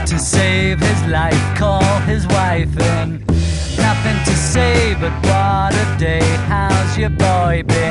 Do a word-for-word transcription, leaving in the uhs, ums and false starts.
to save his life, call his wife in. Nothing to say but what a day, how's your boy been?